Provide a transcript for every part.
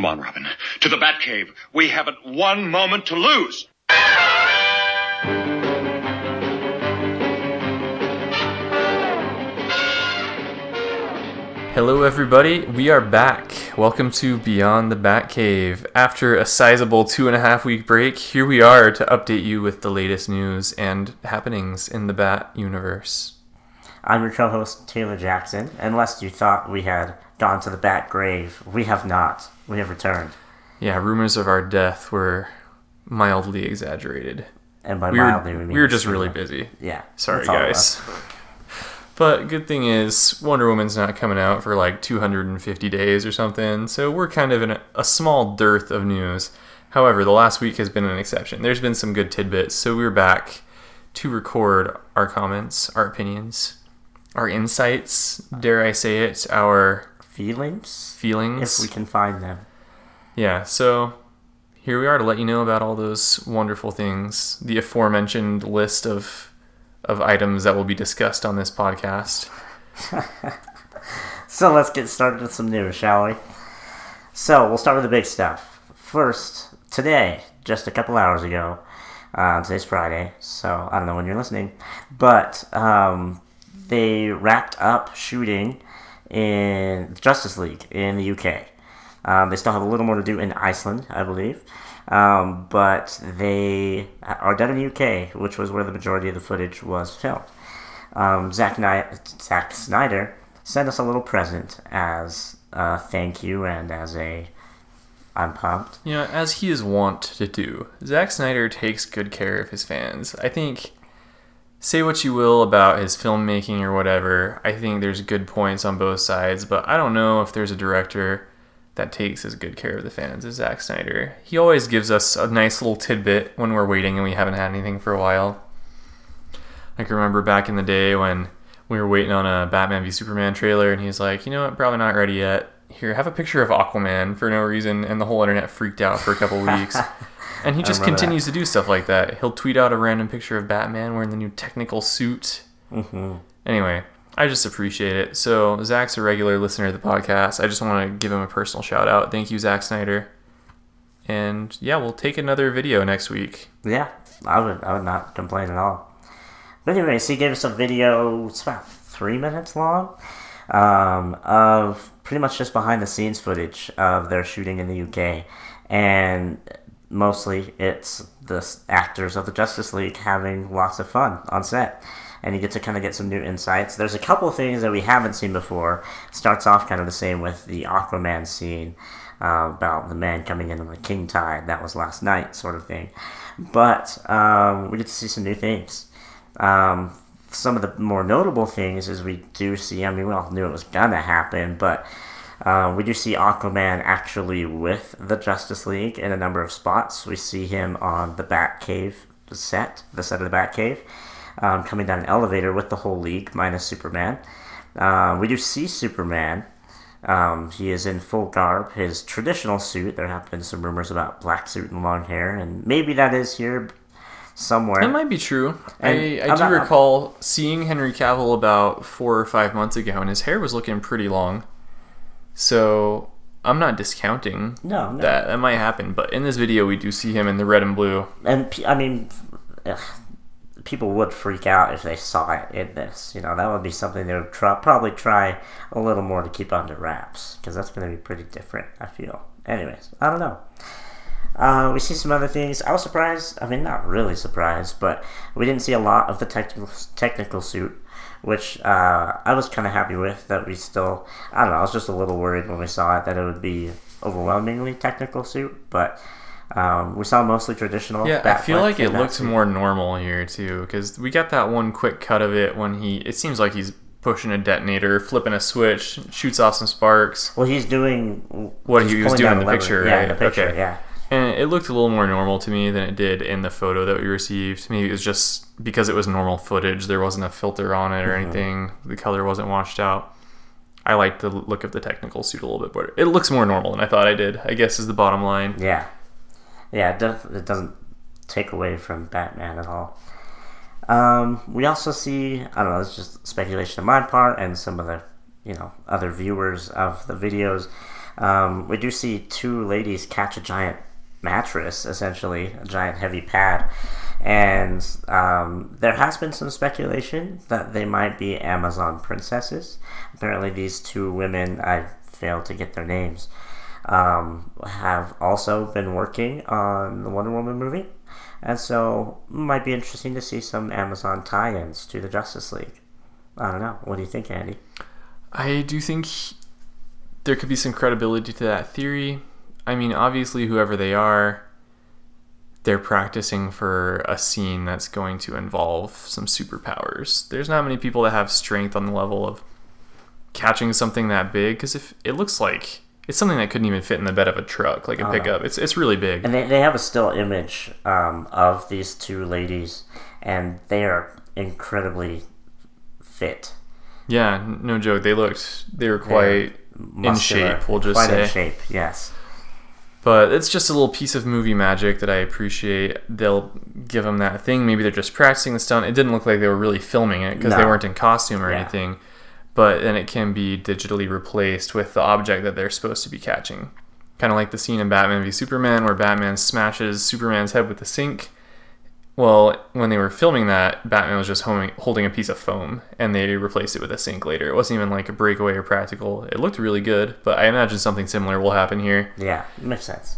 Come on, Robin. To the Batcave. We haven't one moment to lose. Hello everybody, we are back. Welcome to Beyond the Batcave. After a sizable 2.5 week break, here we are to update you with the latest news and happenings in the Bat universe. I'm your co-host, Taylor Jackson. Unless you thought we had gone to the Bat grave, we have not. We have returned. Yeah, rumors of our death were mildly exaggerated. And by mildly, we were just really busy. Yeah. Sorry, guys. But good thing is, Wonder Woman's not coming out for like 250 days or something, so we're kind of in a small dearth of news. However, the last week has been an exception. There's been some good tidbits, so we're back to record our comments, our opinions, our insights, dare I say it, our feelings, if we can find them. Yeah, so here we are to let you know about all those wonderful things, the aforementioned list of items that will be discussed on this podcast. So let's get started with some news, shall we? So we'll start with the big stuff. First, today, just a couple hours ago, today's Friday, so I don't know when you're listening, but they wrapped up shooting in Justice League in the UK. They still have a little more to do in Iceland, I believe. But they are done in the UK, which was where the majority of the footage was filmed. Zack Snyder sent us a little present as a thank you and as I'm pumped. You know, as he is wont to do, Zack Snyder takes good care of his fans. I think, say what you will about his filmmaking or whatever, I think there's good points on both sides, but I don't know if there's a director that takes as good care of the fans as Zack Snyder. He always gives us a nice little tidbit when we're waiting and we haven't had anything for a while. I can remember back in the day when we were waiting on a Batman v Superman trailer and he's like, you know what, probably not ready yet. Here, have a picture of Aquaman for no reason, and the whole internet freaked out for a couple weeks. And he just continues to do stuff like that. He'll tweet out a random picture of Batman wearing the new technical suit. Mm-hmm. Anyway, I just appreciate it. So, Zach's a regular listener to the podcast. I just want to give him a personal shout out. Thank you, Zack Snyder. And yeah, we'll take another video next week. Yeah, I would not complain at all. But anyway, so he gave us a video, it's about 3 minutes long, of pretty much just behind the scenes footage of their shooting in the UK. And mostly it's the actors of the Justice League having lots of fun on set. And you get to kind of get some new insights. There's a couple of things that we haven't seen before. It starts off kind of the same with the Aquaman scene about the man coming in on the king tide. That was last night, sort of thing. But we get to see some new things. Some of the more notable things is we do see, I mean, we all knew it was going to happen, but we do see Aquaman actually with the Justice League in a number of spots. We see him on the Batcave set, the set of the Batcave. Coming down an elevator with the whole league, minus Superman. We do see Superman. He is in full garb, his traditional suit. There have been some rumors about black suit and long hair, and maybe that is here somewhere. That might be true. I do recall seeing Henry Cavill about 4 or 5 months ago, and his hair was looking pretty long. So I'm not discounting no. that. That might happen, but in this video we do see him in the red and blue. And, I mean, people would freak out if they saw it in this. You know, that would be something they would probably try a little more to keep under wraps, because that's going to be pretty different, I feel. Anyways, I don't know. We see some other things. I was surprised. I mean, not really surprised, but we didn't see a lot of the technical suit, which I was kind of happy with. That we still, I don't know, I was just a little worried when we saw it that it would be overwhelmingly technical suit, but we saw mostly traditional. Yeah, I feel like it looks more normal here too, because we got that one quick cut of it when it seems like he's pushing a detonator, flipping a switch, shoots off some sparks. Well, he's doing what he was doing in the picture, yeah, right? In the picture, okay. Yeah. And it looked a little more normal to me than it did in the photo that we received. Maybe it was just because it was normal footage. There wasn't a filter on it or anything. The color wasn't washed out. I liked the look of the technical suit a little bit better. It looks more normal than I thought I did, I guess is the bottom line. Yeah. Yeah, it doesn't take away from Batman at all. We also see, I don't know, it's just speculation on my part and some of the, other viewers of the videos. We do see two ladies catch a giant mattress, essentially, a giant heavy pad. And there has been some speculation that they might be Amazon princesses. Apparently, these two women, I failed to get their names, have also been working on the Wonder Woman movie. And so, might be interesting to see some Amazon tie-ins to the Justice League. I don't know. What do you think, Andy? I do think there could be some credibility to that theory. I mean, obviously, whoever they are, they're practicing for a scene that's going to involve some superpowers. There's not many people that have strength on the level of catching something that big, because if it looks like it's something that couldn't even fit in the bed of a truck, like a pickup. It's really big. And they have a still image of these two ladies, and they are incredibly fit. Yeah, no joke. They were quite in shape, we'll just say. Quite in shape, yes. But it's just a little piece of movie magic that I appreciate. They'll give them that thing. Maybe they're just practicing the stunt. It didn't look like they were really filming it because they weren't in costume or anything. But then it can be digitally replaced with the object that they're supposed to be catching. Kind of like the scene in Batman v Superman where Batman smashes Superman's head with the sink. Well, when they were filming that, Batman was just holding a piece of foam, and they replaced it with a sink later. It wasn't even like a breakaway or practical. It looked really good, but I imagine something similar will happen here. Yeah, makes sense.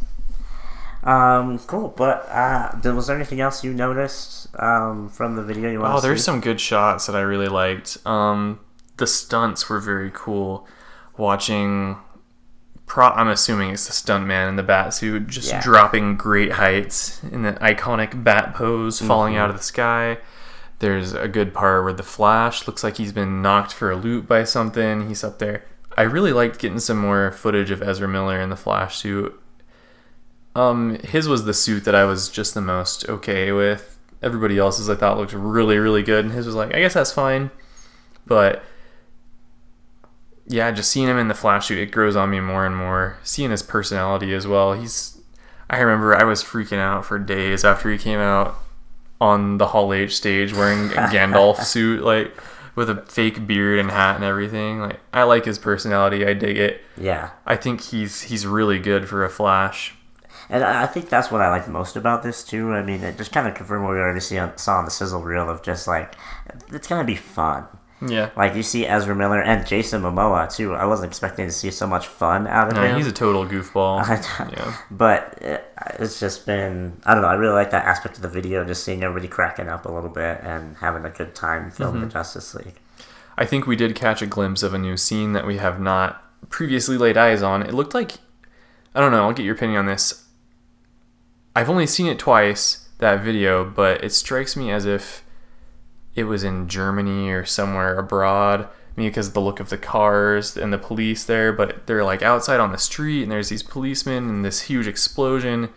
Cool, but was there anything else you noticed from the video you want to see? Oh, there's some good shots that I really liked. The stunts were very cool. Watching... I'm assuming it's the stuntman in the bat suit just dropping great heights in the iconic bat pose, falling out of the sky. There's a good part where the Flash looks like he's been knocked for a loop by something. He's up there. I really liked getting some more footage of Ezra Miller in the Flash suit. His was the suit that I was just the most okay with. Everybody else's I thought looked really, really good, and his was like, I guess that's fine. But yeah, just seeing him in the Flash suit, it grows on me more and more. Seeing his personality as well. I remember I was freaking out for days after he came out on the Hall H stage wearing a Gandalf suit, like with a fake beard and hat and everything. Like, I like his personality. I dig it. Yeah. I think he's really good for a Flash. And I think that's what I like most about this too. I mean, it just kind of confirmed what we already saw on the sizzle reel of just like, it's gonna be fun. Yeah. Like, you see Ezra Miller and Jason Momoa, too. I wasn't expecting to see so much fun out of him. He's a total goofball. Yeah. But it's just been... I don't know. I really like that aspect of the video, just seeing everybody cracking up a little bit and having a good time filming the Justice League. I think we did catch a glimpse of a new scene that we have not previously laid eyes on. It looked like... I don't know. I'll get your opinion on this. I've only seen it twice, that video, but it strikes me as if it was in Germany or somewhere abroad, maybe because of the look of the cars and the police there, but they're like outside on the street and there's these policemen and this huge explosion.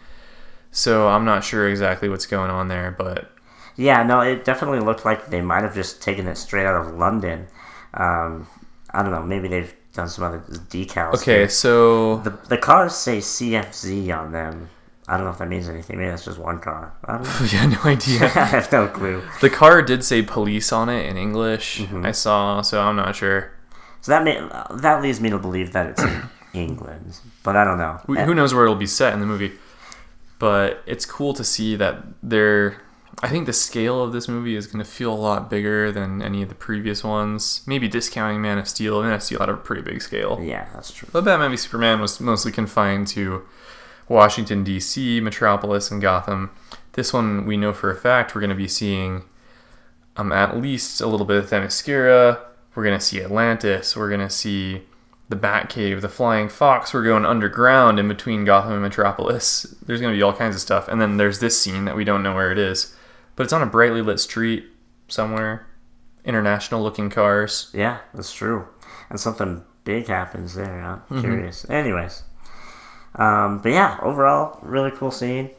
So I'm not sure exactly what's going on there, but... Yeah, no, it definitely looked like they might have just taken it straight out of London. I don't know, maybe they've done some other decals. Okay, here. so... The cars say CFZ on them. I don't know if that means anything. Maybe that's just one car. I don't know. Yeah, no idea. I have no clue. The car did say police on it in English, I saw, so I'm not sure. So that leads me to believe that it's in England, but I don't know. Who knows where it'll be set in the movie. But it's cool to see that I think the scale of this movie is going to feel a lot bigger than any of the previous ones. Maybe discounting Man of Steel. Man of Steel had a pretty big scale. Yeah, that's true. But Batman v Superman was mostly confined to Washington, D.C., Metropolis, and Gotham. This one, we know for a fact we're going to be seeing at least a little bit of Themyscira. We're going to see Atlantis. We're going to see the Batcave, the Flying Fox. We're going underground in between Gotham and Metropolis. There's going to be all kinds of stuff. And then there's this scene that we don't know where it is. But it's on a brightly lit street somewhere. International-looking cars. Yeah, that's true. And something big happens there. I'm curious. Anyways. But yeah, overall, really cool scene.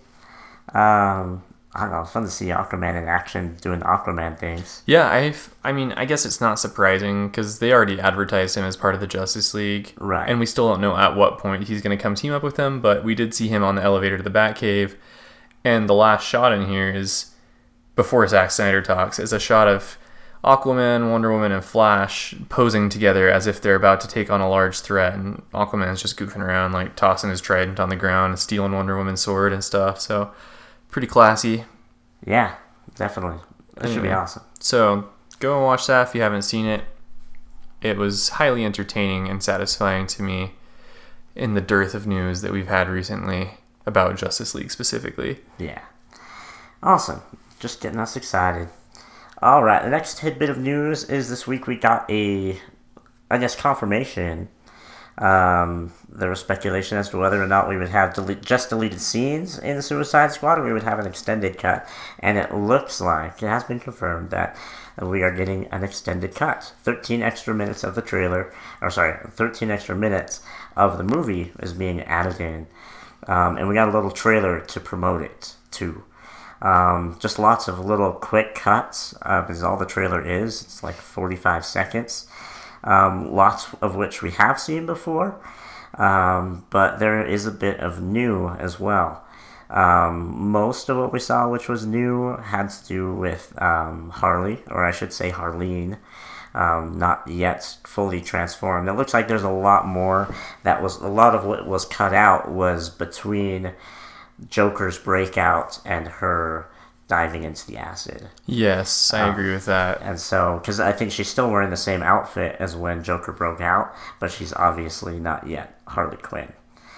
I don't know, it's fun to see Aquaman in action doing Aquaman things. Yeah, I guess it's not surprising because they already advertised him as part of the Justice League. Right. And we still don't know at what point he's going to come team up with them, but we did see him on the elevator to the Batcave. And the last shot in here is, before Zack Snyder talks, is a shot of Aquaman, Wonder Woman, and Flash posing together as if they're about to take on a large threat, and Aquaman's just goofing around, like tossing his trident on the ground and stealing Wonder Woman's sword and stuff. So, pretty classy. Yeah, definitely. That should be awesome. So, go and watch that if you haven't seen it. It was highly entertaining and satisfying to me in the dearth of news that we've had recently about Justice League specifically. Yeah. Awesome. Just getting us excited. All right, the next tidbit of news is this week we got confirmation. There was speculation as to whether or not we would have just deleted scenes in the Suicide Squad, or we would have an extended cut. And it looks like, it has been confirmed, that we are getting an extended cut. 13 extra minutes of the 13 extra minutes of the movie is being added in. And we got a little trailer to promote it, too. Just lots of little quick cuts, is all the trailer is. It's like 45 seconds. Lots of which we have seen before, but there is a bit of new as well. Most of what we saw which was new had to do with Harley, or I should say Harleen, not yet fully transformed. It looks like there's a lot more. A lot of what was cut out was between Joker's breakout and her diving into the acid. Yes, I agree with that. And so, because I think she's still wearing the same outfit as when Joker broke out, but she's obviously not yet Harley Quinn.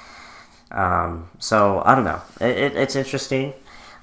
So, I don't know. It's interesting.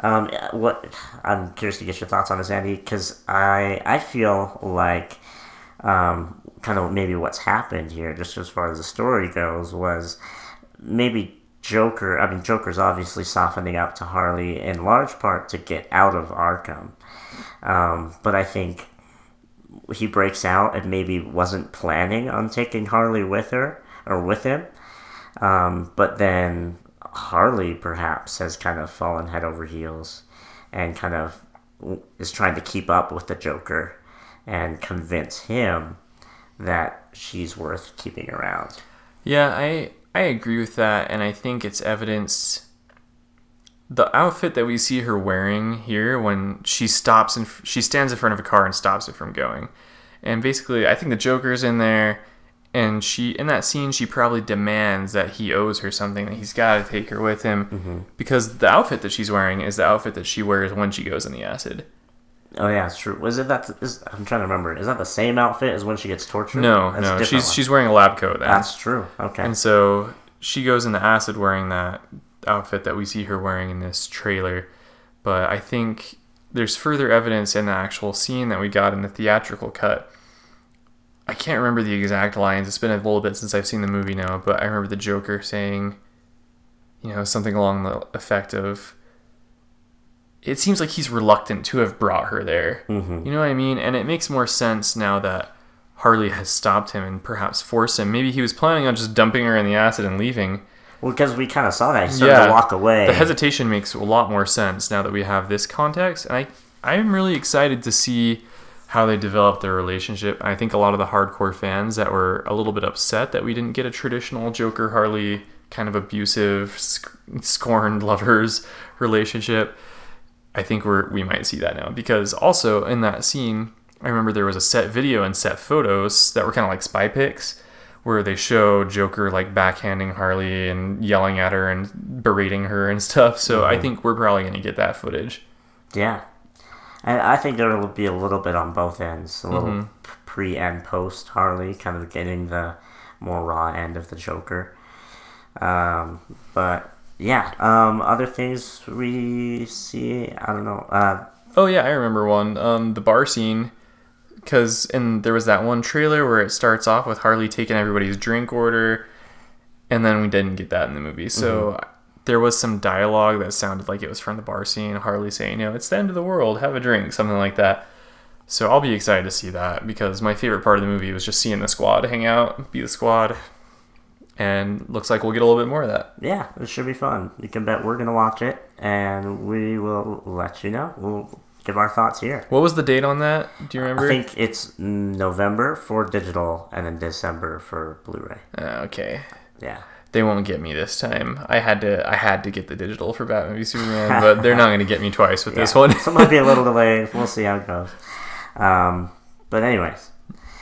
I'm curious to get your thoughts on this, Andy, because I feel like kind of maybe what's happened here, just as far as the story goes, was maybe Joker's obviously softening up to Harley in large part to get out of Arkham. But I think he breaks out and maybe wasn't planning on taking Harley with her, or with him. But then Harley perhaps has kind of fallen head over heels and kind of is trying to keep up with the Joker and convince him that she's worth keeping around. Yeah, I agree with that, and I think it's evidenced. The outfit that we see her wearing here when she stands in front of a car and stops it from going. And basically, I think the Joker's in there, and in that scene, she probably demands that he owes her something, that he's got to take her with him, because the outfit that she's wearing is the outfit that she wears when she goes in the acid. Oh yeah, it's true. I'm trying to remember. Is that the same outfit as when she gets tortured? No. She's wearing a lab coat then. That's true. Okay. And so she goes in the acid wearing that outfit that we see her wearing in this trailer. But I think there's further evidence in the actual scene that we got in the theatrical cut. I can't remember the exact lines. It's been a little bit since I've seen the movie now, but I remember the Joker saying, something along the effect of, it seems like he's reluctant to have brought her there. Mm-hmm. You know what I mean? And it makes more sense now that Harley has stopped him and perhaps forced him. Maybe he was planning on just dumping her in the acid and leaving. Well, because we kind of saw that. He started to walk away. The hesitation makes a lot more sense now that we have this context. And I'm really excited to see how they develop their relationship. I think a lot of the hardcore fans that were a little bit upset that we didn't get a traditional Joker-Harley kind of abusive, scorned lovers relationship, I think we might see that now. Because also in that scene, I remember there was a set video and set photos that were kind of like spy pics where they show Joker like backhanding Harley and yelling at her and berating her and stuff. So I think we're probably going to get that footage. Yeah. And I think there will be a little bit on both ends. A little pre and post Harley, kind of getting the more raw end of the Joker. But yeah, other things we see, I don't know. Oh yeah, I remember one. The bar scene, because there was that one trailer where it starts off with Harley taking everybody's drink order, and then we didn't get that in the movie. So there was some dialogue that sounded like it was from the bar scene. Harley saying, it's the end of the world, have a drink, something like that. So I'll be excited to see that, because my favorite part of the movie was just seeing the squad hang out, be the squad. And looks like we'll get a little bit more of that. Yeah, it should be fun. You can bet we're going to watch it, and we will let you know. We'll give our thoughts here. What was the date on that? Do you remember? I think it's November for digital, and then December for Blu-ray. Okay. Yeah. They won't get me this time. I had to get the digital for Batman v Superman, but they're not going to get me twice with this one. So it might be a little delayed. We'll see how it goes. But anyways,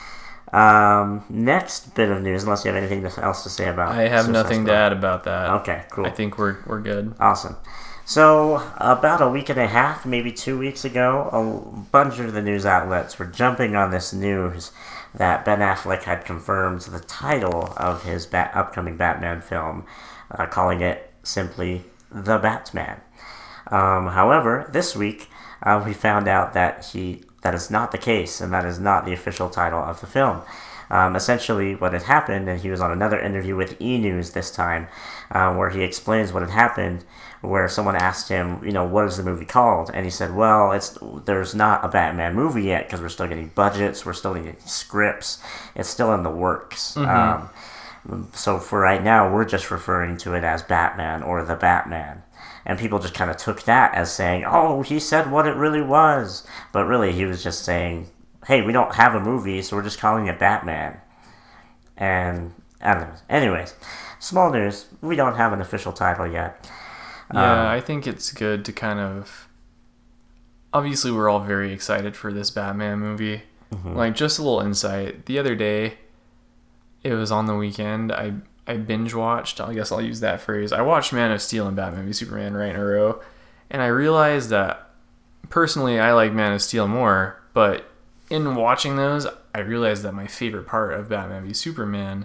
next bit of news, unless you have anything else to say about I have Suicide nothing to Squad. add about that. Okay, cool. I think we're good. Awesome. So, about a week and a half, maybe 2 weeks ago, a bunch of the news outlets were jumping on this news that Ben Affleck had confirmed the title of his upcoming Batman film, calling it simply The Batman. However, this week, we found out that that is not the case, and that is not the official title of the film. Essentially, what had happened, and he was on another interview with E! News this time, where he explains what had happened, where someone asked him, what is the movie called? And he said, well, there's not a Batman movie yet, because we're still getting budgets, we're still getting scripts, it's still in the works. Mm-hmm. So for right now, we're just referring to it as Batman or The Batman. And people just kind of took that as saying, oh, he said what it really was. But really, he was just saying, hey, we don't have a movie, so we're just calling it Batman. And, I don't know. Anyways, small news. We don't have an official title yet. Yeah, I think it's good to kind of... Obviously, we're all very excited for this Batman movie. Mm-hmm. Like, just a little insight. The other day, it was on the weekend, I binge-watched, I guess I'll use that phrase. I watched Man of Steel and Batman v Superman right in a row, and I realized that, personally, I like Man of Steel more, but in watching those, I realized that my favorite part of Batman v Superman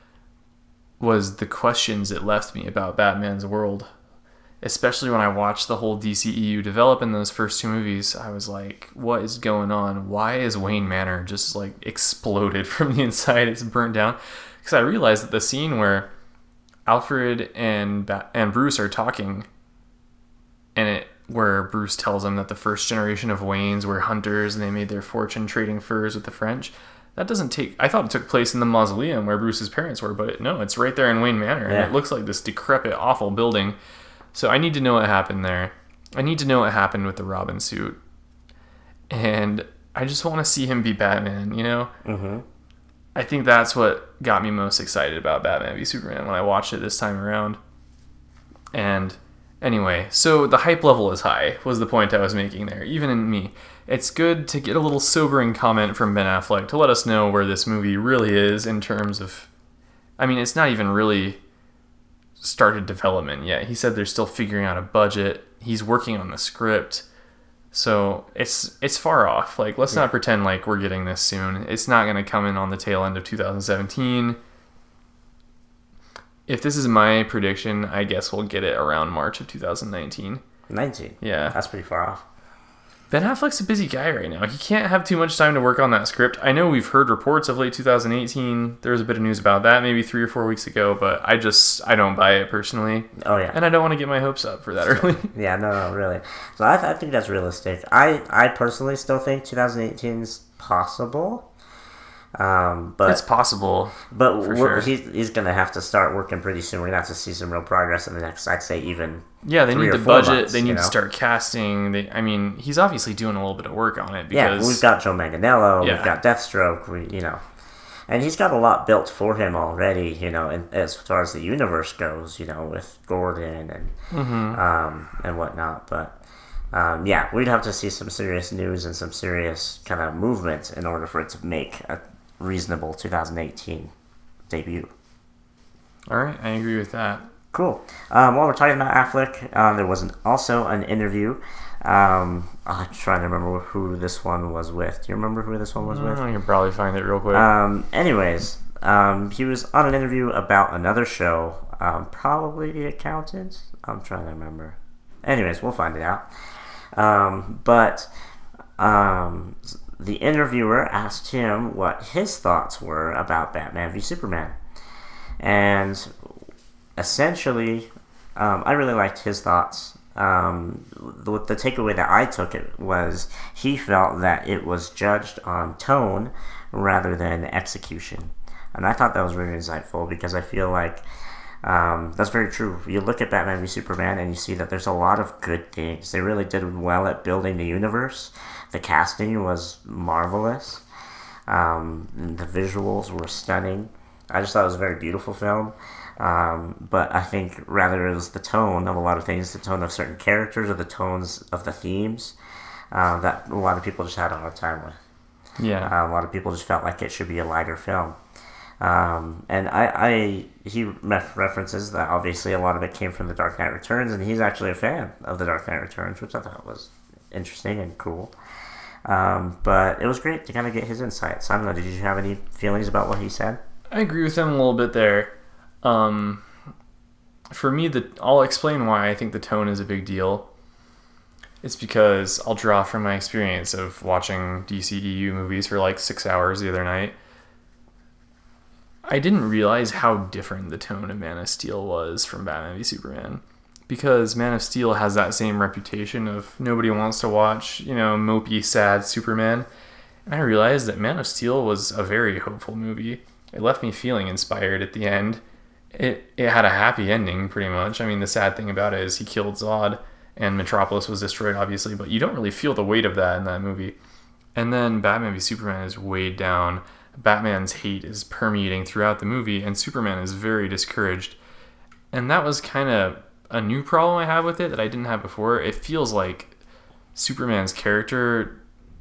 was the questions it left me about Batman's world. Especially when I watched the whole DCEU develop in those first two movies, I was like, what is going on? Why is Wayne Manor just like exploded from the inside? It's burnt down. Because I realized that the scene where Alfred and Bruce are talking, and where Bruce tells them that the first generation of Waynes were hunters and they made their fortune trading furs with the French, that doesn't take... I thought it took place in the mausoleum where Bruce's parents were, but no, it's right there in Wayne Manor, and it looks like this decrepit, awful building. So I need to know what happened there. I need to know what happened with the Robin suit. And I just want to see him be Batman, Mm-hmm. I think that's what got me most excited about Batman v Superman when I watched it this time around. And anyway, so the hype level is high, was the point I was making there, even in me. It's good to get a little sobering comment from Ben Affleck to let us know where this movie really is in terms of... I mean, it's not even really started development yet. He said they're still figuring out a budget. He's working on the script. So it's far off. Like, let's not pretend like we're getting this soon. It's not going to come in on the tail end of 2017. If this is my prediction, I guess we'll get it around March of 2019. 19? Yeah. That's pretty far off. Ben Affleck's a busy guy right now. He can't have too much time to work on that script. I know we've heard reports of late 2018. There was a bit of news about that maybe 3 or 4 weeks ago, but I don't buy it personally. Oh, yeah. And I don't want to get my hopes up for that early. Yeah, no, really. So I think that's realistic. I personally still think 2018 is possible. But it's possible. But sure. he's going to have to start working pretty soon. We're going to have to see some real progress in the next, I'd say, even they need the 4 budget. months, they need to start casting. He's obviously doing a little bit of work on it. Because, yeah, we've got Joe Manganiello. We've got Deathstroke. And he's got a lot built for him already, as far as the universe goes, with Gordon and whatnot. But, we'd have to see some serious news and some serious kind of movement in order for it to make a reasonable 2018 debut. All right, I agree with that. Cool. While we're talking about Affleck, there was also an interview. I'm trying to remember who this one was with. Do you remember who this one was with? I can probably find it real quick. Anyways, he was on an interview about another show, probably The Accountant. I'm trying to remember. Anyways, we'll find it out. But the interviewer asked him what his thoughts were about Batman v Superman. And essentially, I really liked his thoughts. The takeaway that I took it was he felt that it was judged on tone rather than execution. And I thought that was really insightful because I feel like that's very true. You look at Batman v Superman and you see that there's a lot of good things. They really did well at building the universe. The casting was marvelous. The visuals were stunning. I just thought it was a very beautiful film. But I think rather it was the tone of a lot of things, the tone of certain characters or the tones of the themes that a lot of people just had a hard time with. Yeah. A lot of people just felt like it should be a lighter film. And he references that obviously a lot of it came from The Dark Knight Returns, and he's actually a fan of The Dark Knight Returns, which I thought was interesting and cool. But it was great to kind of get his insights. I don't know, did you have any feelings about what he said? I agree with him a little bit there. For me, I'll explain why I think the tone is a big deal. It's because I'll draw from my experience of watching DCEU movies for like 6 hours the other night. I didn't realize how different the tone of Man of Steel was from Batman v Superman. Because Man of Steel has that same reputation of nobody wants to watch, mopey, sad Superman. And I realized that Man of Steel was a very hopeful movie. It left me feeling inspired at the end. It had a happy ending, pretty much. I mean, the sad thing about it is he killed Zod, and Metropolis was destroyed, obviously, but you don't really feel the weight of that in that movie. And then Batman v Superman is weighed down. Batman's hate is permeating throughout the movie, and Superman is very discouraged. And that was kind of a new problem I have with it that I didn't have before. It feels like Superman's character,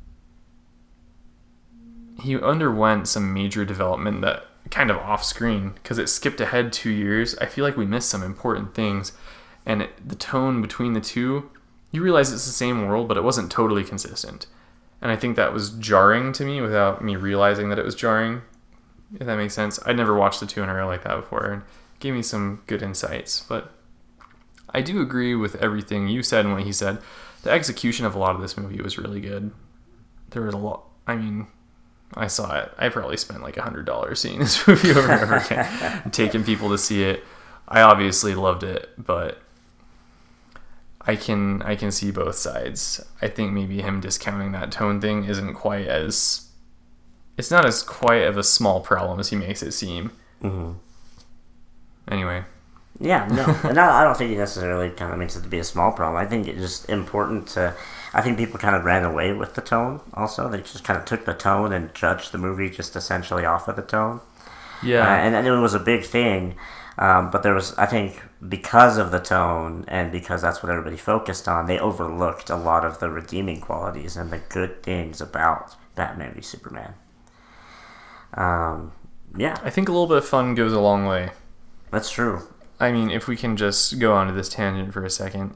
he underwent some major development that kind of off screen because it skipped ahead 2 years. I feel like we missed some important things, and the tone between the two, you realize it's the same world, but it wasn't totally consistent. And I think that was jarring to me without me realizing that it was jarring, if that makes sense. I'd never watched the two in a row like that before, and it gave me some good insights. But I do agree with everything you said and what he said. The execution of a lot of this movie was really good. There was a lot. I mean, I saw it. I probably spent like $100 seeing this movie over and over again, taking people to see it. I obviously loved it, but I can see both sides. I think maybe him discounting that tone thing isn't quite as... It's not as quite of a small problem as he makes it seem. Mm-hmm. Anyway. Yeah, no. And I don't think he necessarily kind of makes it to be a small problem. I think it's just important to... I think people kind of ran away with the tone also. They just kind of took the tone and judged the movie just essentially off of the tone. Yeah. And it was a big thing. But there was, I think, because of the tone and because that's what everybody focused on, they overlooked a lot of the redeeming qualities and the good things about Batman v Superman. Yeah. I think a little bit of fun goes a long way. That's true. I mean, if we can just go on to this tangent for a second.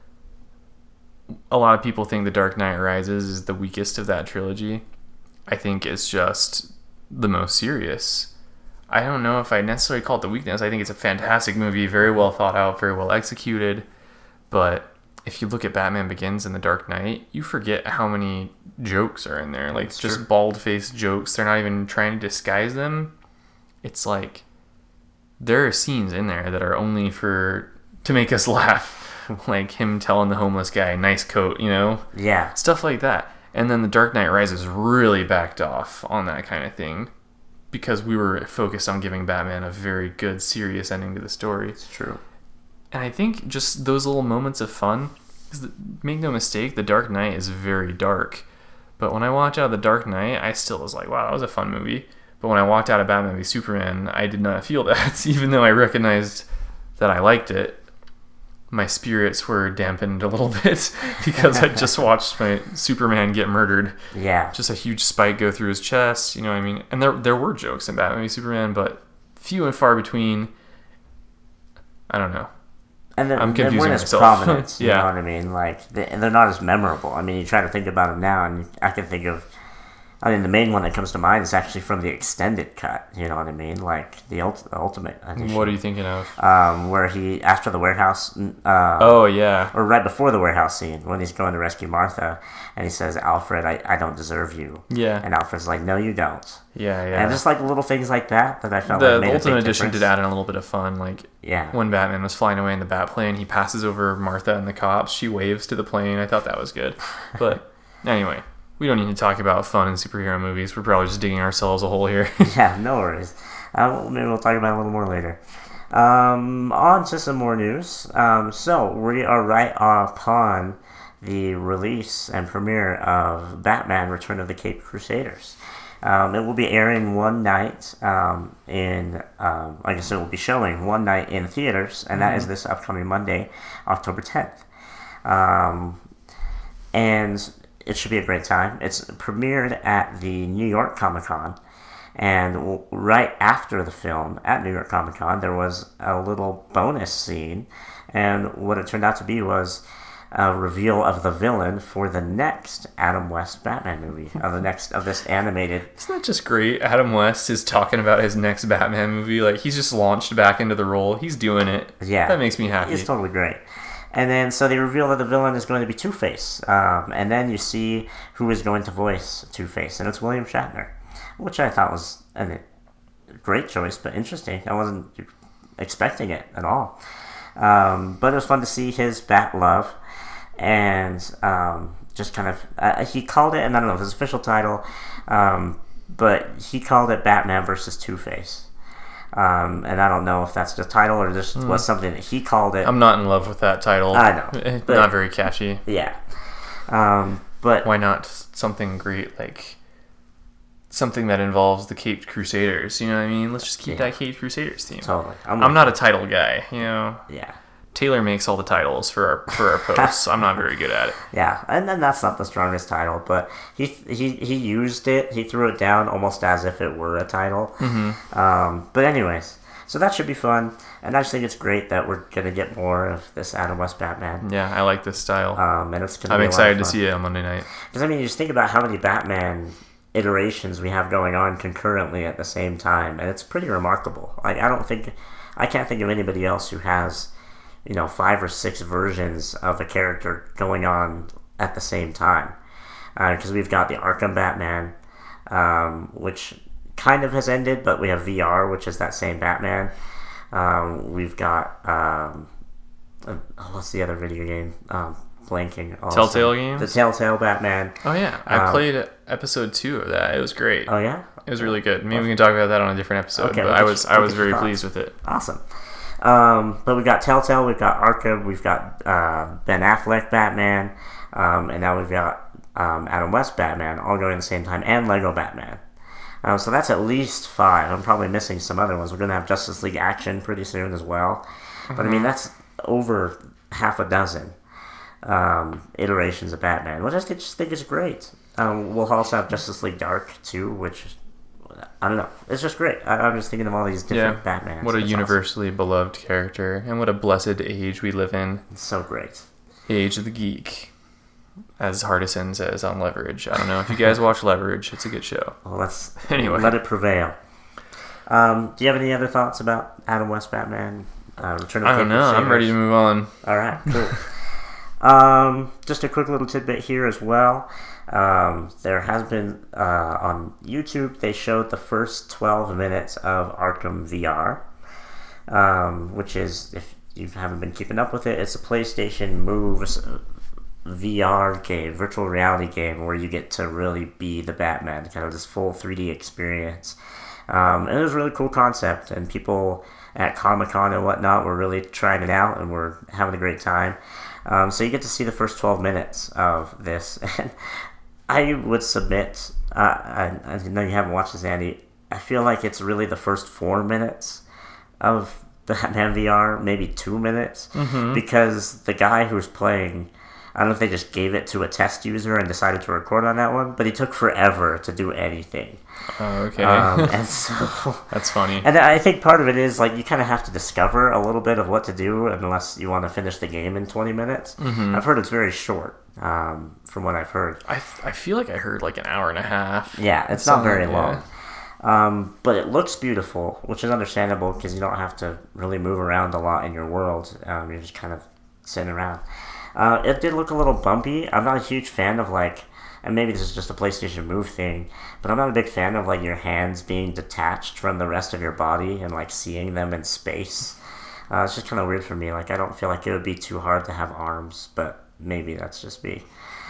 A lot of people think The Dark Knight Rises is the weakest of that trilogy. I think it's just the most serious. I don't know if I necessarily call it the weakness. I think it's a fantastic movie, very well thought out, very well executed. But if you look at Batman Begins and The Dark Knight, you forget how many jokes are in there. Like, That's just true. bald-faced jokes. They're not even trying to disguise them. It's like, there are scenes in there that are only to make us laugh. Like him telling the homeless guy, nice coat, Yeah. Stuff like that. And then The Dark Knight Rises really backed off on that kind of thing because we were focused on giving Batman a very good, serious ending to the story. It's true. And I think just those little moments of fun, because make no mistake, The Dark Knight is very dark. But when I walked out of The Dark Knight, I still was like, wow, that was a fun movie. But when I walked out of Batman v Superman, I did not feel that, even though I recognized that I liked it. My spirits were dampened a little bit because I just watched my Superman get murdered. Yeah. Just a huge spike go through his chest, you know what I mean? And there were jokes in Batman v Superman, but few and far between. I don't know. And I'm they confusing weren't as myself. prominent, you Yeah. know what I mean? Like, they're not as memorable. I mean, you try to think about them now, and I can think of... I mean, the main one that comes to mind is actually from the extended cut, you know what I mean? Like, the ultimate edition. What are you thinking of? Where he, after the warehouse... Oh, yeah. Or right before the warehouse scene, when he's going to rescue Martha, and he says, Alfred, I don't deserve you. Yeah. And Alfred's like, no, you don't. Yeah, yeah. And just like little things like that I felt The like made a Ultimate big Edition difference. did add in a little bit of fun. Like, Yeah. when Batman was flying away in the Batplane, he passes over Martha and the cops. She waves to the plane. I thought that was good. But anyway, we don't need to talk about fun in superhero movies. We're probably just digging ourselves a hole here. Yeah, no worries. Maybe we'll talk about it a little more later. On to some more news. So, we are right upon the release and premiere of Batman Return of the Caped Crusaders. It will be airing one night in, like I said, it will be showing one night in theaters, and that is this upcoming Monday, October 10th. And it should be a great time. It's premiered at the New York Comic Con, and right after the film at New York Comic Con, there was a little bonus scene, and what it turned out to be was a reveal of the villain for the next Adam West Batman movie, of this animated. Isn't that just great? Adam West is talking about his next Batman movie. Like, he's just launched back into the role. He's doing it. Yeah, that makes me happy. It's totally great. And then, so they reveal that the villain is going to be Two-Face. And then you see who is going to voice Two-Face, and it's William Shatner, which I thought was a great choice, but interesting. I wasn't expecting it at all. But it was fun to see his Bat Love, and just kind of, he called it, and I don't know if it's his official title, but he called it Batman versus Two-Face. And I don't know if that's the title or just was something that he called it. I'm not in love with that title. I know. But, not very catchy. Yeah. But why not something great, like something that involves the Caped Crusaders? You know what I mean? Let's just keep that Caped Crusaders theme. Totally. I'm not a title guy, you know? Yeah. Taylor makes all the titles for our posts. I'm not very good at it. Yeah, and then that's not the strongest title, but he used it. He threw it down almost as if it were a title. Mm-hmm. But anyways, so that should be fun, and I just think it's great that we're gonna get more of this Adam West Batman. Yeah, I like this style. And it's gonna. I'm be excited to see it on Monday night. Because I mean, you just think about how many Batman iterations we have going on concurrently at the same time, and it's pretty remarkable. I can't think of anybody else who has 5 or 6 versions of a character going on at the same time. Because we've got the Arkham Batman, which kind of has ended, but we have VR, which is that same Batman. We've got, what's the other video game? Blanking. Also. Telltale games? The Telltale Batman. Oh, yeah. I played episode 2 of that. It was great. Oh, yeah? It was really good. Maybe we can talk about that on a different episode. Okay, but I was very pleased with it. Awesome. But we've got Telltale, we've got Arkham, we've got Ben Affleck Batman, and now we've got Adam West Batman all going at the same time, and Lego Batman. So that's at least 5. I'm probably missing some other ones. We're going to have Justice League Action pretty soon as well. Mm-hmm. But I mean, that's over half a dozen iterations of Batman, which I just think is great. We'll also have Justice League Dark too, which I don't know. It's just great. I'm just thinking of all these different Batmans. What a universally beloved character, and what a blessed age we live in. It's so great. Age of the Geek, as Hardison says on Leverage. I don't know if you guys watch Leverage. It's a good show. Well, let it prevail. Do you have any other thoughts about Adam West Batman? Return of I don't know. I'm ready to move on. All right, cool. Just a quick little tidbit here as well. There has been, on YouTube, they showed the first 12 minutes of Arkham VR, which is, if you haven't been keeping up with it, it's a PlayStation Moves VR game, virtual reality game, where you get to really be the Batman, kind of this full 3D experience. And it was a really cool concept, and people at Comic-Con and whatnot were really trying it out, and were having a great time. So you get to see the first 12 minutes of this, and I would submit, I know you haven't watched this, Andy, I feel like it's really the first 4 minutes of Batman VR, maybe 2 minutes, because the guy who's playing, I don't know if they just gave it to a test user and decided to record on that one, but he took forever to do anything. Oh, okay. And so that's funny. And I think part of it is, like, you kind of have to discover a little bit of what to do unless you want to finish the game in 20 minutes. Mm-hmm. I've heard it's very short, from what I've heard. I feel like I heard like an hour and a half. Yeah, it's not very long. But it looks beautiful, which is understandable because you don't have to really move around a lot in your world. You're just kind of sitting around. It did look a little bumpy. I'm not a huge fan of, like, and maybe this is just a PlayStation Move thing, but I'm not a big fan of, like, your hands being detached from the rest of your body and, like, seeing them in space. It's just kind of weird for me. Like, I don't feel like it would be too hard to have arms, but maybe that's just me.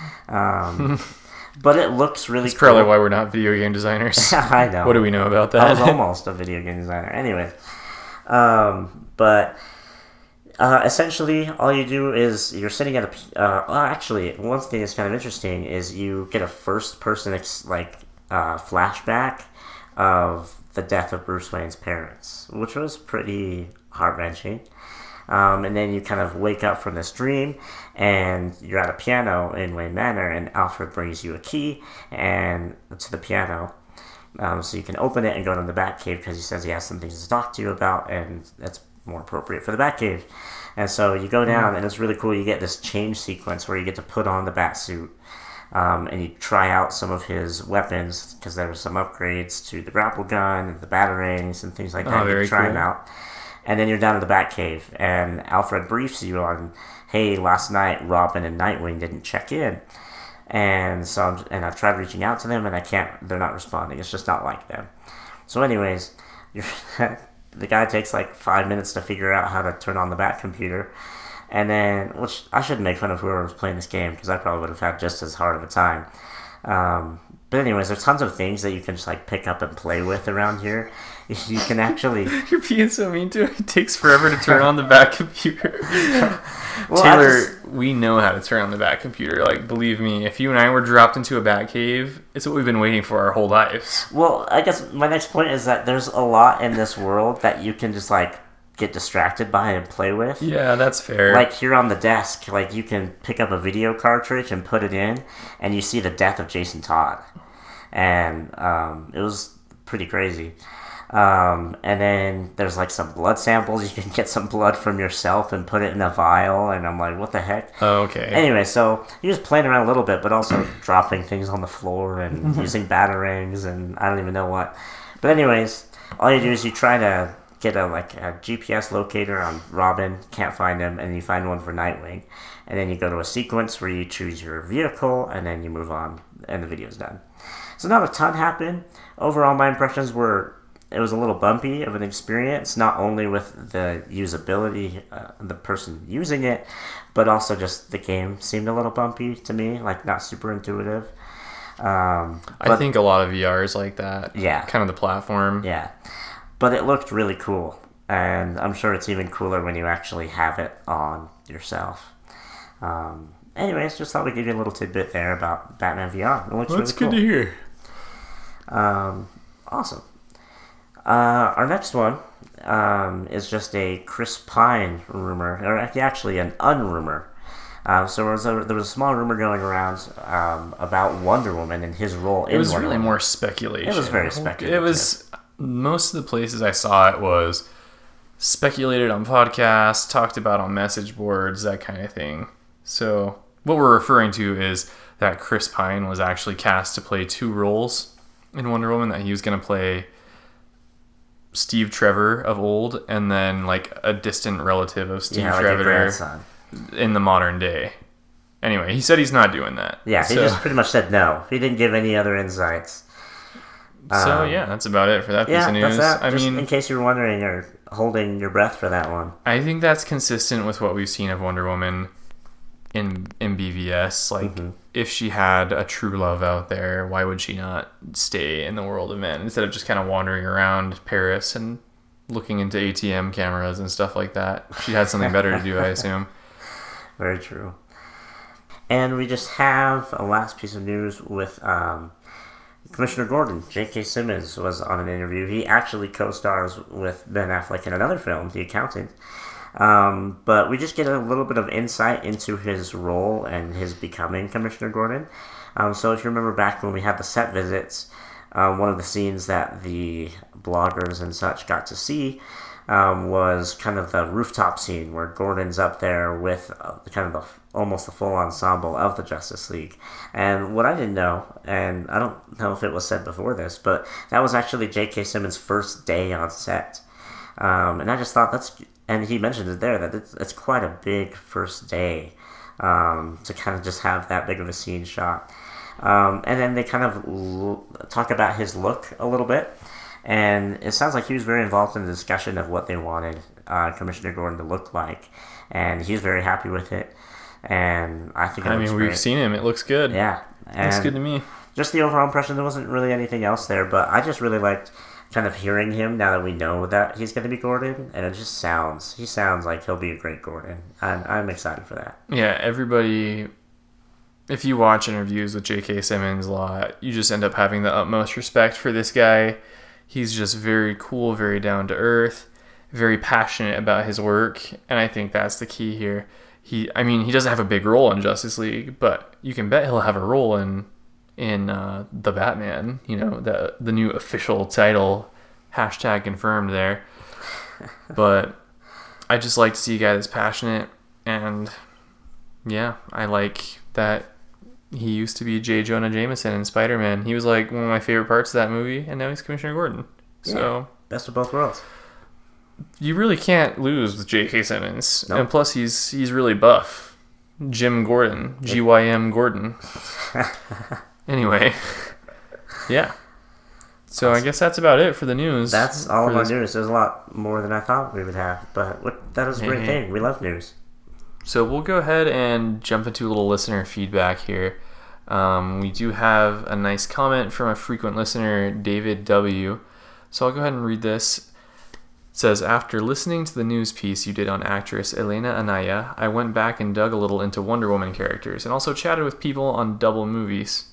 But it looks really cool. That's probably why we're not video game designers. I know. What do we know about that? I was almost a video game designer. Anyway. But essentially, all you do is you're sitting at a... actually, one thing that's kind of interesting is you get a first-person flashback of the death of Bruce Wayne's parents, which was pretty heart-wrenching. And then you kind of wake up from this dream, and you're at a piano in Wayne Manor, and Alfred brings you a key and to the piano. So you can open it and go to the Batcave because he says he has some things to talk to you about, and that's more appropriate for the Batcave. And so you go down, and it's really cool. You get this change sequence where you get to put on the Batsuit, and you try out some of his weapons because there were some upgrades to the grapple gun and the batarangs and things like that. You try them out. And then you're down at the Batcave, and Alfred briefs you on, hey, last night Robin and Nightwing didn't check in. And so I've tried reaching out to them, and they're not responding. It's just not like them. So anyways, the guy takes like 5 minutes to figure out how to turn on the Bat computer. And then, which I shouldn't make fun of whoever was playing this game, because I probably would have had just as hard of a time. But anyways, there's tons of things that you can just like pick up and play with around here. You can actually... You're being so mean to it. It takes forever to turn on the Bat computer. Well, Taylor, we know how to turn on the Bat computer. Like, believe me, if you and I were dropped into a Bat cave, it's what we've been waiting for our whole lives. Well, I guess my next point is that there's a lot in this world that you can just like get distracted by and play with. Yeah, that's fair. Like here on the desk, like you can pick up a video cartridge and put it in, and you see the death of Jason Todd. And it was pretty crazy. And then there's like some blood samples. You can get some blood from yourself and put it in a vial, and I'm like, what the heck? Oh, okay. Anyway, so you're just playing around a little bit, but also dropping things on the floor and using batarangs and I don't even know what. But anyways, all you do is you try to get a GPS locator on Robin, can't find him, and you find one for Nightwing. And then you go to a sequence where you choose your vehicle, and then you move on, and the video's done. So not a ton happened. Overall, my impressions were... It was a little bumpy of an experience, not only with the usability, the person using it, but also just the game seemed a little bumpy to me, like not super intuitive. I think a lot of VR is like that. Yeah. Kind of the platform. Yeah. But it looked really cool, and I'm sure it's even cooler when you actually have it on yourself. Anyways, just thought we'd give you a little tidbit there about Batman VR. It looks That's really cool. Good to hear. Awesome. Our next one is just a Chris Pine rumor, or actually an unrumor. So there was a small rumor going around about Wonder Woman and his role in Wonder Woman. It was really more speculation. It was very speculative. It was... Most of the places I saw it was speculated on podcasts, talked about on message boards, that kind of thing. So what we're referring to is that Chris Pine was actually cast to play 2 roles in Wonder Woman, that he was going to play Steve Trevor of old, and then like a distant relative of Steve Trevor in the modern day. Anyway, he said he's not doing that. Yeah, he just pretty much said no. He didn't give any other insights. So yeah, that's about it for that piece of news. That's that. I Just mean, in case you were wondering or holding your breath for that one. I think that's consistent with what we've seen of Wonder Woman in BVS. Like, if she had a true love out there, why would she not stay in the world of men instead of just kind of wandering around Paris and looking into ATM cameras and stuff like that? She had something better to do, I assume. Very true. And we just have a last piece of news with Commissioner Gordon. J.K. Simmons was on an interview. He actually co-stars with Ben Affleck in another film, The Accountant. But we just get a little bit of insight into his role and his becoming Commissioner Gordon. So if you remember back when we had the set visits, one of the scenes that the bloggers and such got to see was kind of the rooftop scene where Gordon's up there with almost the full ensemble of the Justice League. And what I didn't know, and I don't know if it was said before this, but that was actually J.K. Simmons' first day on set. And I just thought and he mentioned it there, that it's quite a big first day to kind of just have that big of a scene shot. And then they kind of talk about his look a little bit. And it sounds like he was very involved in the discussion of what they wanted Commissioner Gordon to look like. And he's very happy with it. And I think we've seen him. It looks good. Yeah. It looks good to me. Just the overall impression, there wasn't really anything else there. But I just really liked kind of hearing him now that we know that he's going to be Gordon. And he sounds like he'll be a great Gordon. And I'm excited for that. Yeah, everybody... If you watch interviews with J.K. Simmons a lot, you just end up having the utmost respect for this guy. He's just very cool, very down to earth, very passionate about his work, and I think that's the key here. He doesn't have a big role in Justice League, but you can bet he'll have a role in the Batman. The new official title, #confirmed there. But I just like to see a guy that's passionate, and yeah, I like that he used to be J. Jonah Jameson in Spider-Man. He was like one of my favorite parts of that movie, and now he's Commissioner Gordon. So best of both worlds. You really can't lose with J.K. Simmons. Nope. And plus, he's really buff. Jim Gordon. G-Y-M Gordon. Anyway. Yeah. So I guess that's about it for the news. That's all of our news. There's a lot more than I thought we would have. But that was a great thing. We love news. So we'll go ahead and jump into a little listener feedback here. We do have a nice comment from a frequent listener, David W. So I'll go ahead and read this. It says, after listening to the news piece you did on actress Elena Anaya, I went back and dug a little into Wonder Woman characters and also chatted with people on double movies,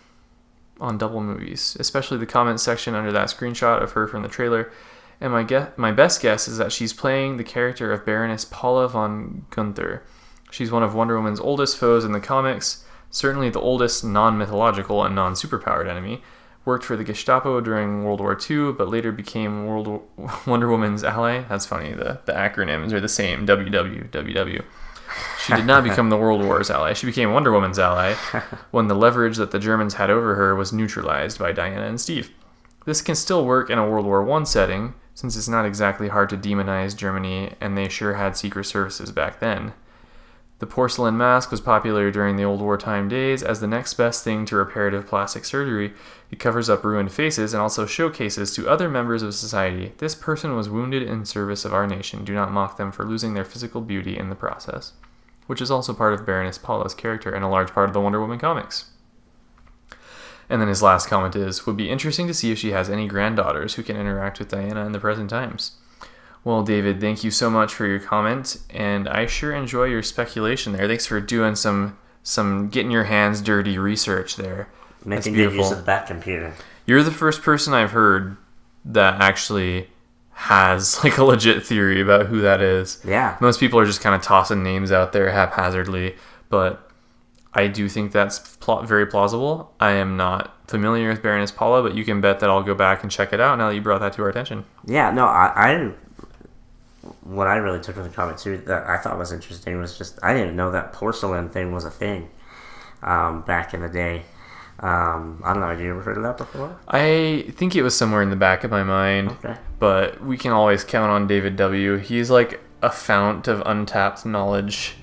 especially the comments section under that screenshot of her from the trailer. And my best guess is that she's playing the character of Baroness Paula von Gunther. She's one of Wonder Woman's oldest foes in the comics, certainly the oldest non-mythological and non-superpowered enemy. Worked for the Gestapo during World War II, but later became Wonder Woman's ally. That's funny, the acronyms are the same, WWWW. She did not become the World War's ally. She became Wonder Woman's ally when the leverage that the Germans had over her was neutralized by Diana and Steve. This can still work in a World War I setting, since it's not exactly hard to demonize Germany, and they sure had secret services back then. The porcelain mask was popular during the old wartime days as the next best thing to reparative plastic surgery. It covers up ruined faces and also showcases to other members of society, this person was wounded in service of our nation. Do not mock them for losing their physical beauty in the process. Which is also part of Baroness Paula's character and a large part of the Wonder Woman comics. And then his last comment is, would be interesting to see if she has any granddaughters who can interact with Diana in the present times. Well, David, thank you so much for your comment, and I sure enjoy your speculation there. Thanks for doing some getting your hands dirty research there. Making good use of the Bat computer. You're the first person I've heard that actually has like a legit theory about who that is. Yeah. Most people are just kind of tossing names out there haphazardly, but I do think that's very plausible. I am not familiar with Baroness Paula, but you can bet that I'll go back and check it out now that you brought that to our attention. Yeah, no, I what I really took from the comic too that I thought was interesting was just I didn't know that porcelain thing was a thing back in the day. I don't know, have you ever heard of that before? I think it was somewhere in the back of my mind, Okay. But we can always count on David W. He's like a fount of untapped knowledge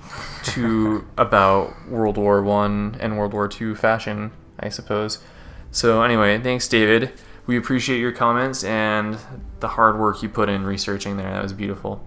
about World War I and World War II fashion, I suppose. So anyway, thanks, David. We appreciate your comments and the hard work you put in researching there. That was beautiful.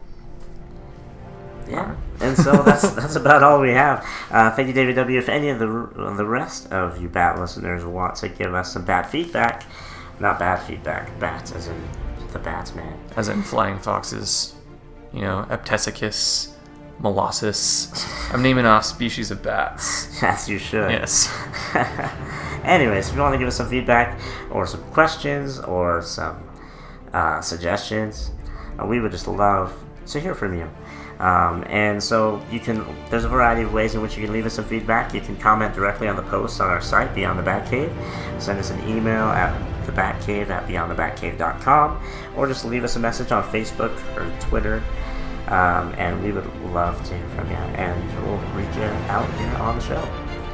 Yeah, and so that's about all we have. Thank you, David W. If any of the rest of you Bat listeners want to give us some Bat feedback, not bad feedback, Bats as in the Batman. As in flying foxes, Eptesicus, Molossus. I'm naming off species of bats. Yes, you should. Yes. Anyways, if you want to give us some feedback or some questions or some suggestions, we would just love to hear from you. And so there's a variety of ways in which you can leave us some feedback. You can comment directly on the posts on our site, Beyond the Batcave. Send us an email at thebatcave@beyondthebatcave.com, or just leave us a message on Facebook or Twitter. And we would love to hear from you, and we'll read you out here on the show.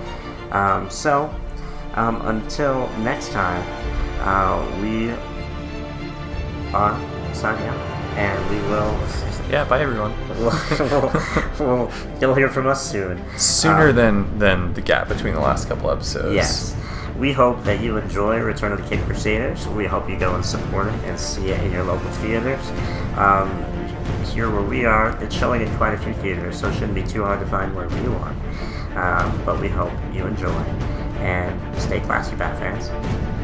Until next time, we are signing out, and we will. Yeah, bye everyone. You'll hear from us soon. Sooner than the gap between the last couple episodes. Yes. We hope that you enjoy Return of the Cape Crusaders. We hope you go and support it and see it in your local theaters. Here where we are, it's showing in quite a few theaters, so it shouldn't be too hard to find wherever you are. But we hope you enjoy, and stay classy, Bat fans.